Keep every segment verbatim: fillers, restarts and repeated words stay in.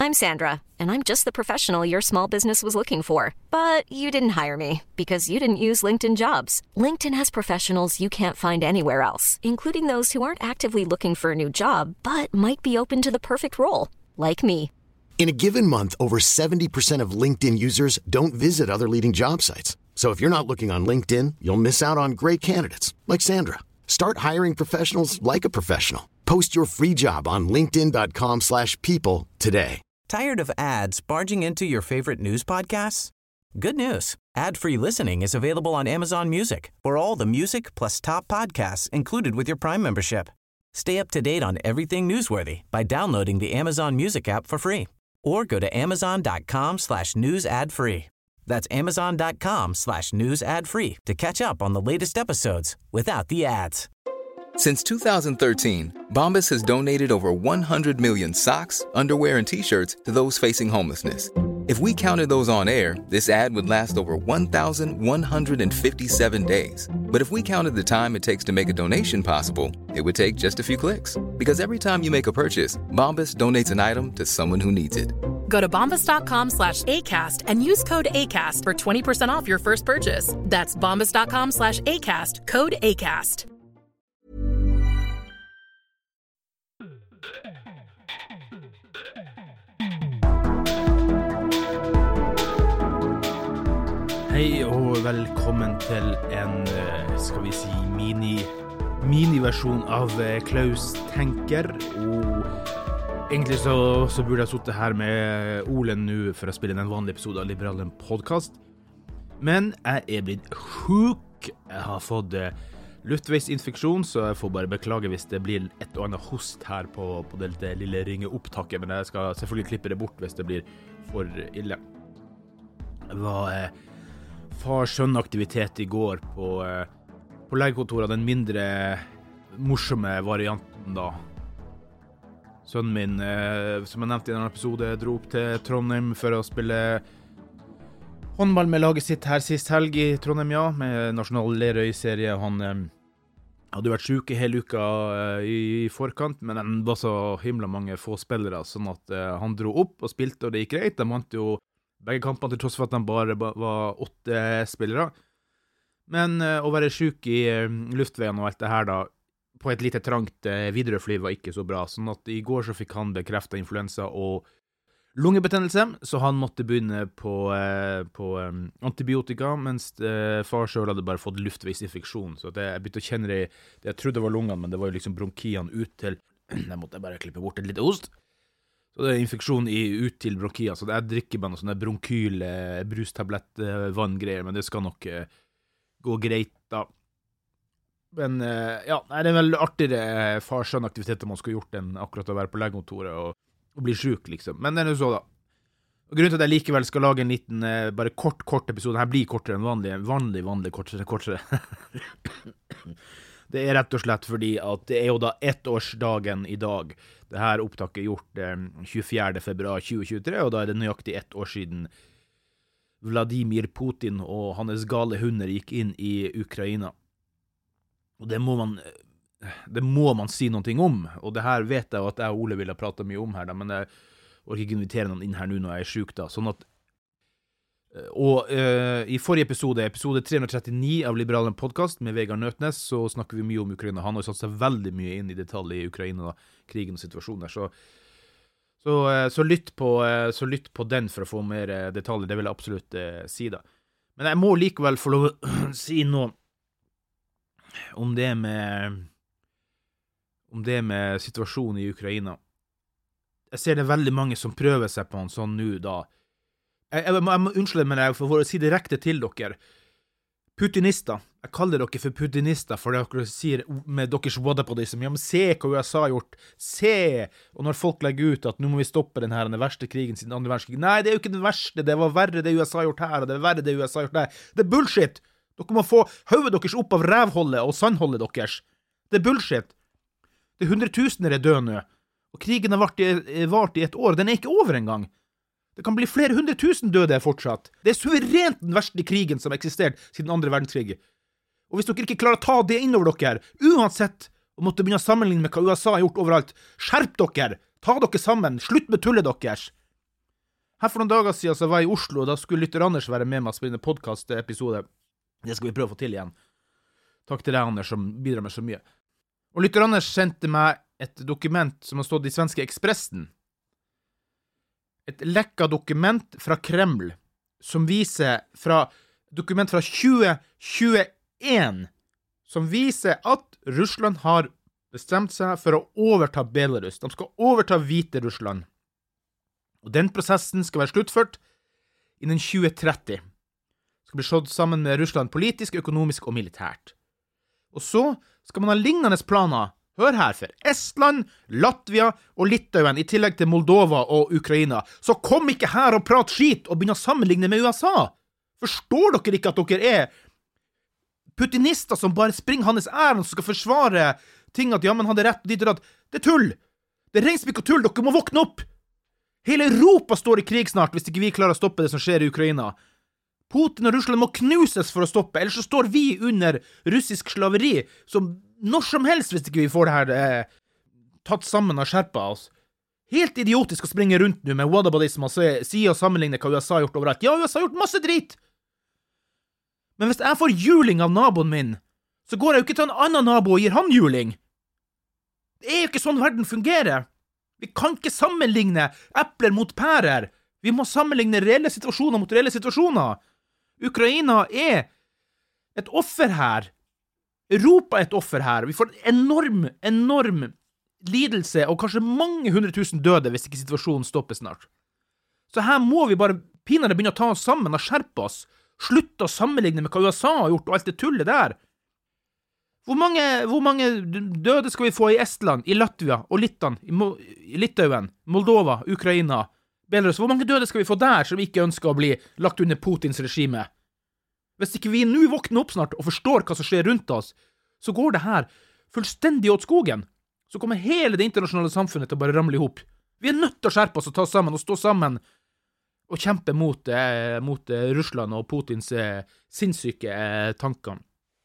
I'm Sandra, and I'm just the professional your small business was looking for. But you didn't hire me because you didn't use LinkedIn Jobs. LinkedIn has professionals you can't find anywhere else, including those who aren't actively looking for a new job, but might be open to the perfect role, like me. In a given month, over seventy percent of LinkedIn users don't visit other leading job sites. So if you're not looking on LinkedIn, you'll miss out on great candidates like Sandra. Start hiring professionals like a professional. Post your free job on linkedin.com slash people today. Tired of ads barging into your favorite news podcasts? Good news. Ad-free listening is available on Amazon Music for all the music plus top podcasts included with your Prime membership. Stay up to date on everything newsworthy by downloading the Amazon Music app for free or go to amazon.com slash news ad free. That's amazon.com slash news ad free to catch up on the latest episodes without the ads. Since two thousand thirteen, Bombas has donated over one hundred million socks, underwear, and T-shirts to those facing homelessness. If we counted those on air, this ad would last over one thousand one hundred fifty-seven days. But if we counted the time it takes to make a donation possible, it would take just a few clicks. Because every time you make a purchase, Bombas donates an item to someone who needs it. Go to bombas.com slash ACAST and use code ACAST for twenty percent off your first purchase. That's bombas.com slash ACAST, code ACAST. Hei og velkommen til en, skal vi si, mini, mini-versjon av Klaus tenker, og egentlig så, så burde jeg sittet her med Olen nå for å spille en vanlig episode av Liberalen podcast, men jeg er blitt sjuk, jeg har fått luftveisinfeksjon, så jeg får bare beklage hvis det blir et og annet host her på, på det lille ringeopptaket, men jeg skal selvfølgelig klippe det bort hvis det blir for ille. Det var far-sønn-aktivitet i går på, på legekontoret, den mindre morsomme varianten da. Sønnen min, som jeg nevnte i denne episode, dro opp til Trondheim for å spille håndball med laget sitt her sist helg i Trondheim, ja, med nasjonal Lerøy-serie. Han eh, hadde vært syk i hele uka eh, i forkant, men han var så himla mange få spillere, sånn at eh, han dro opp og spilte, og det gikk greit. De vant jo begge kampene til tross for at de bare var åtte spillere. Men uh, å være syk i uh, luftveien og alt det her da, på et lite trangt uh, Widerøe-fly var ikke så bra. Sånn at i går så fikk han bekreftet influensa og lungebetennelse, så han måtte begynne på, uh, på um, antibiotika, mens uh, far selv hadde bare fått luftveisinfeksjon. Så det, jeg begynte å kjenne det, det jeg trodde var lungene, men det var jo liksom bronkiene ut til, jeg måtte bare klippe bort et lite ost. Så det er infeksjon i, ut til bronkia, så jeg drikker bare noe sånne bronkyl, eh, brustablett, eh, vanngreier, men det skal nok eh, gå greit da. Men eh, ja, det er vel artigere eh, far-sønn-aktiviteter man skulle gjort enn akkurat å være på legekontoret og, og bli syk, liksom. Men det er jo så da. Og grunnen til at jeg likevel skal lage en liten, eh, bare kort, kort episode, her blir kortere enn vanlig, vanlig, vanlig, kortere, kortere. Det er rett og slett fordi at det er jo da ettårsdagen i dag. Det her opptaket er gjort eh, tjuefjerde februar tjue tjuetre, og da er det nøyaktig ett år siden Vladimir Putin og hans gale hunder gikk inn i Ukraina. Og det må man, det må man si noe om, og det her vet jeg at jeg og Ole ville prate mye om her, da, men jeg orker ikke invitere noen inn her nå når jeg er syk da, sånn at Og uh, i forrige episode, episode tre hundre trettini av Liberalen podcast med Vegard Nøtnes, så snakker vi mye om Ukraina. Han har jo satt seg veldig mye inn i detalj i Ukraina, da, krigen og situasjonen der. Så, så, uh, så, lytt på, uh, så lytt på den for å få mer uh, detaljer, det vil jeg absolutt uh, si da. Men jeg må likevel få lov å si noe om det med, om det med situasjonen i Ukraina. Jeg ser det veldig mange som prøver seg på en sånn nå da. Jeg, jeg, må, jeg må unnskylde med deg for å si direkte til dere. Putinister. Jeg kaller dere for putinister for dere sier med deres whataboutism. Ja, men se hva U S A har gjort. Se! Og når folk legger ut at nå må vi stoppe den her, den verste krigen siden andre verdenskrig. Nei, det er jo ikke den verste. Det var verre det U S A har gjort her, og det er verre det U S A har gjort der. Det er bullshit! Dere må få hodet deres opp av rævholdet og sandholdet deres. Det er bullshit. Det er hundretusener er døde nå. Og krigen har vart i, vart i et år. Den er ikke over engang. Det kan bli flere hundre tusen døde fortsatt. Det er suverent den verste krigen som har eksistert siden andre verdenskrig. Og hvis dere ikke klarer å ta det innover dere, uansett, og måtte begynne å sammenligne med hva U S A har gjort overalt, skjerp dere! Ta dere sammen! Slutt med tullet deres! Her for noen dager siden så var jeg i Oslo, og da skulle Lytter Anders være med meg og spille en podcast-episode. Det skal vi prøve å få til igjen. Takk til deg, Anders, som bidrar med så mye. Og Lytter Anders sendte meg et dokument som har stått i svenske Expressen. Et lekka dokument fra Kreml, som viser fra dokument fra tjue tjueen, som viser at Russland har bestemt seg for å overta Belarus. De skal overta Hvite Russland. Og den prosessen skal være sluttført innen tjue tretti. Det skal bli slått sammen med Russland politisk, økonomisk og militært. Og så skal man ha lignende planer, hør her, for Estland, Latvia og Litauen, i tillegg til Moldova og Ukraina. Så kom ikke her og prat skit og begynne å sammenligne med U S A. Forstår dere ikke at dere er putinister som bare springer hans ærend som skal forsvare ting at ja, man hadde rett og dit og datt? Det er tull! Det er regnspikk og tull, dere må våkne opp! Hele Europa står i krig snart hvis ikke vi klarer å stoppe det som skjer i Ukraina. Putin og Russland må knuses for å stoppe, ellers så står vi under russisk slaveri, som når som helst hvis ikke vi får det her eh, tatt sammen og skjerpet oss. Helt idiotisk å springe rundt nå med whataboutism og si og sammenligne hva U S A har gjort overalt. Ja, U S A har gjort masse drit! Men hvis jeg får juling av naboen min, så går jeg jo ikke til en annen nabo og gir han juling. Det er jo ikke sånn verden fungerer. Vi kan ikke sammenligne epler mot pærer. Vi må sammenligne reelle situasjoner mot reelle situasjoner. Ukraina er et offer her. Europa er et offer her. Vi får en enorm, enorm lidelse og kanskje mange hundre tusen døde hvis ikke situasjonen stopper snart. Så her må vi bare pinadø begynne å ta oss sammen og skjerpe oss. Slutt å sammenligne med hva U S A har gjort og alt det tullet der. Hvor mange, hvor mange døde skal vi få i Estland, i Latvia og Litauen, i, Mo i Litauen, Moldova, Ukraina, Belarus? Hvor mange døde skal vi få der som ikke ønsker å bli lagt under Putins regime? Hvis ikke vi nå våkner opp snart og forstår hva som skjer rundt oss, så går det her fullstendig åt skogen. Så kommer hele det internasjonale samfunnet til å bare ramle ihop. Vi er nødt til å skjerpe oss og ta sammen og stå sammen og kjempe mot, eh, mot eh, Russland og Putins eh, sinnssyke eh, tanker.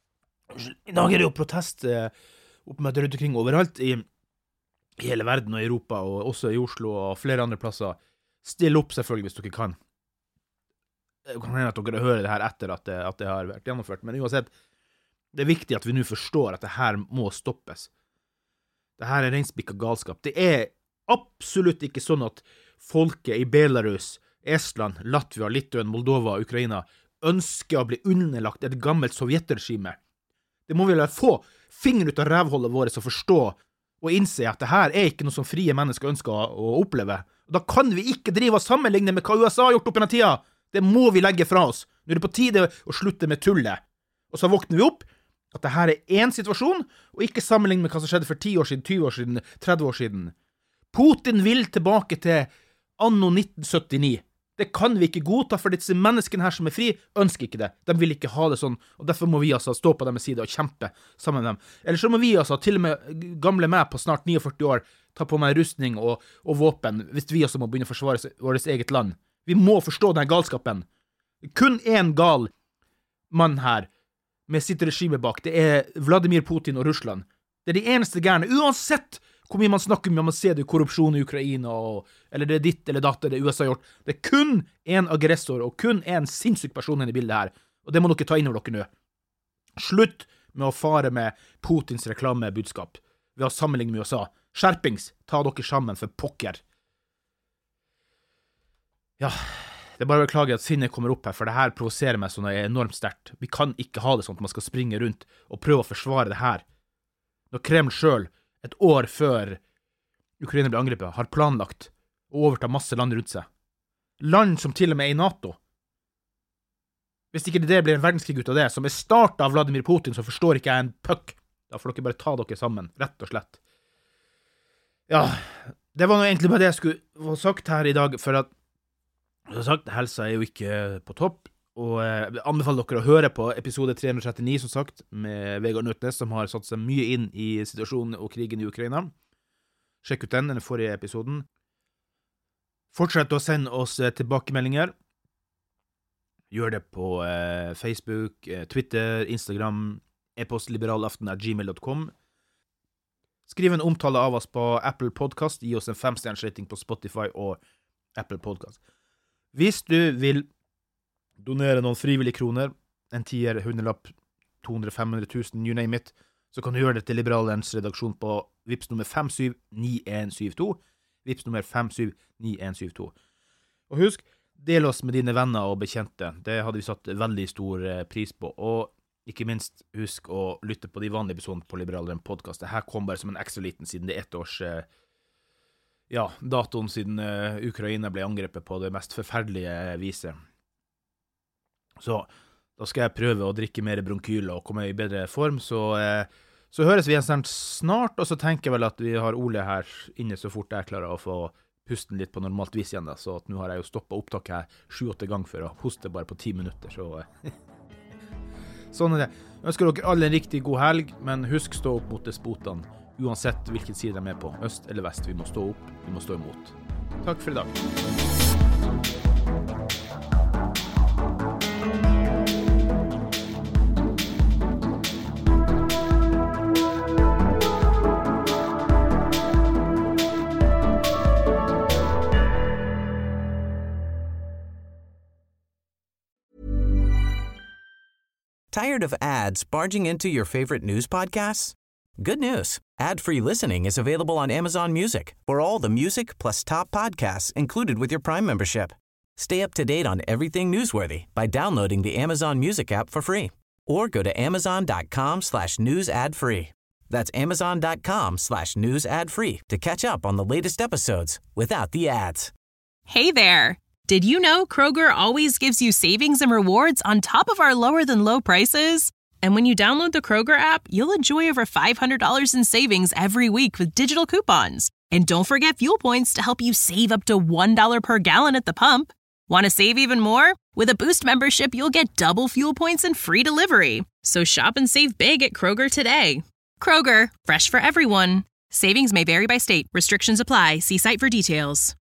I dag er det jo protest eh, oppmøter rundt omkring overalt i, i hele verden og i Europa, og også i Oslo og flere andre plasser. Still opp selvfølgelig hvis dere kan. Det kan hende at dere hører det her etter at det, at det har vært gjennomført, men uansett, det er viktig at vi nå forstår at det her må stoppes. Det her er reinspikka galskap. Det er absolutt ikke sånn at folket i Belarus, Estland, Latvia, Litauen, Moldova og Ukraina ønsker å bli underlagt et gammelt sovjetregime. Det må vi vel få fingeren ut av rævholdet vårt og forstå og innse at det her er ikke noe som frie mennesker ønsker å, å oppleve. Og da kan vi ikke drive og sammenligne med hva U S A har gjort opp i denne tida. Det må vi legge fra oss. Nå er det på tide å slutte med tullet. Og så våkner vi opp at det her er en situasjon, og ikke sammenligne med hva som skjedde for ti år siden, tyve år siden, tretti år siden. Putin vil tilbake til anno nitten syttini. Det kan vi ikke godta, for disse menneskene her som er fri, ønsker ikke det. De vil ikke ha det sånn, og derfor må vi altså stå på deres side og kjempe sammen med dem. Eller så må vi altså, til og med gamle meg på snart førtini år, ta på meg rustning og, og våpen, hvis vi også må begynne å forsvare vårt eget land. Vi må forstå denne galskapen. Kun en gal mann her, med sitt regime bak, det er Vladimir Putin og Russland. Det er de eneste gærne, uansett hvor mye man snakker om, man ser det korrupsjon i Ukraina, og, eller det er ditt eller datt, det U S A har gjort. Det er kun en aggressor, og kun en sinnssyk person i bildet her. Og det må dere ta inn over dere nå. Slutt med å fare med Putins reklamebudskap ved å sammenligne med U S A. Skjerpings, ta dere sammen for pokker. Ja, det er bare å beklage at sinnet kommer opp her, for det her provoserer meg sånn enormt sterkt. Vi kan ikke ha det sånn at man skal springe rundt og prøve å forsvare det her. Når Kreml selv, et år før Ukraina ble angrepet, har planlagt å overta masse land rundt seg. Land som til og med er i NATO. Hvis ikke det blir en verdenskrig ut av det, som er startet av Vladimir Putin, så forstår ikke jeg en puck. Da får dere bare ta dere sammen, rett og slett. Ja, det var nå egentlig bare det jeg skulle få sagt her i dag, for at, som sagt, helsa er jo ikke på topp, og jeg anbefaler dere å høre på episode tre hundre trettini, som sagt, med Vegard Nøtnes, som har satt seg mye inn i situasjonen og krigen i Ukraina. Sjekk ut den, den forrige episoden. Fortsett å sende oss tilbakemeldinger. Gjør det på eh, Facebook, eh, Twitter, Instagram, e-post liberalaften at gmail dot com. Skriv en omtale av oss på Apple Podcast, gi oss en femstjerners rating på Spotify og Apple Podcast. Hvis du vil donere noen frivillige kroner, en tier, hundrelapp, to hundre, fem hundre tusen, you name it, så kan du gjøre det til Liberalens redaksjon på Vips nummer fem syv ni en syv to. Vips nummer fem syv ni en syv to. Og husk, del oss med dine venner og bekjente. Det hadde vi satt veldig stor pris på. Og ikke minst, husk å lytte på de vanlige episodene på Liberaleren podcast. Det her kom bare som en ekstra liten siden det ett års ja, datoen siden Ukraina ble angrepet på det mest forferdelige viset. Så da skal jeg prøve å drikke mer bronkyl og komme i bedre form, så, så høres vi igjen snart, og så tenker jeg vel at vi har Ole her inne så fort jeg klarer å få pusten litt på normalt vis igjen da, så at nå har jeg jo stoppet opptaket her sju-åtte ganger for å hoste bare på ti minutter, så sånn er det. Jeg ønsker dere alle en riktig god helg, men husk stå opp mot despotene, uansett hvilken side de er på, øst eller vest. Vi må stå opp, vi må stå imot. Takk for i dag. Tired of ads barging into your favorite news podcasts? Good news. Ad-free listening is available on Amazon Music for all the music plus top podcasts included with your Prime membership. Stay up to date on everything newsworthy by downloading the Amazon Music app for free or go to amazon.com slash news ad free. That's amazon.com slash news ad free to catch up on the latest episodes without the ads. Hey there. Did you know Kroger always gives you savings and rewards on top of our lower-than-low prices? And when you download the Kroger app, you'll enjoy over five hundred dollars in savings every week with digital coupons. And don't forget fuel points to help you save up to one dollar per gallon at the pump. Want to save even more? With a Boost membership, you'll get double fuel points and free delivery. So shop and save big at Kroger today. Kroger, fresh for everyone. Savings may vary by state. Restrictions apply. See site for details.